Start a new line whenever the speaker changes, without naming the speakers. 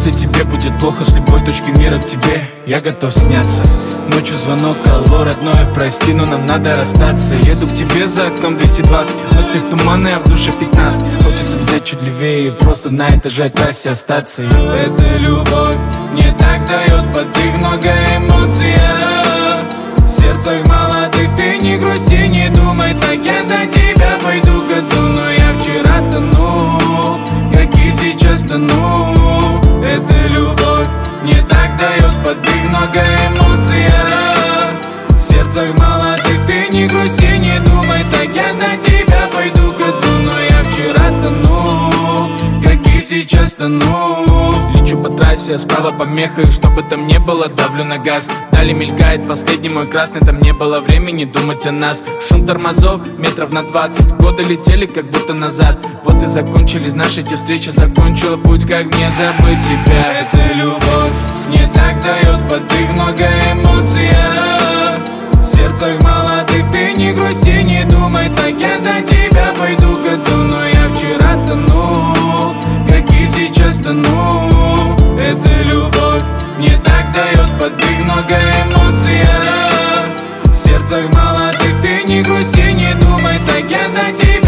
Если тебе будет плохо, с любой точки мира к тебе я готов сняться. Ночью звонок, алло, родное, прости, но нам надо расстаться. Еду к тебе, за окном 220, в мыслях туманные, а в душе 15. Хочется взять чуть левее и просто на этаже трассе остаться. Эта любовь мне так дает подвиг, много эмоций. В сердцах молодых ты не грусти, не думай так, я за тебя пойду ко дну. Но я вчера тонул, как и сейчас тону. Эта любовь мне так дает подвиг, много эмоций. В сердцах молодых ты не грусти, не думай так, я за тебя пойду ко дну. Но я вчера тонул, как и сейчас тону. Лечу по трассе, а справа помеха, и что бы там ни было, давлю на газ. Вдали мелькает последний мой красный, там не было времени думать о нас. Шум тормозов метров на 20, годы летели как будто назад. Вот и закончились наши те встречи, закончила путь, как мне забыть тебя. Эта любовь мне так дает подвиг, много эмоций. В сердцах молодых ты не грусти, не думай так, я за тебя пойду ко дну. Но я вчера тонул, как и сейчас тону. Эта любовь мне так дает подвиг, много эмоций. В сердцах молодых ты не грусти, не думай так, я за тебя